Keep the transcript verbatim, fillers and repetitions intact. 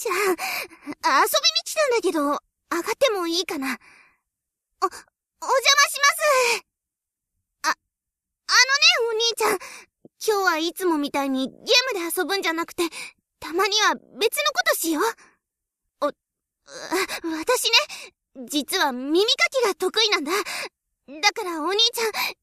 ちゃん、遊びに来たんだけど、上がってもいいかな。お、お邪魔します。あ、あのね、お兄ちゃん。今日はいつもみたいにゲームで遊ぶんじゃなくて、たまには別のことしよう。お、う私ね、実は耳かきが得意なんだ。だからお兄ちゃん、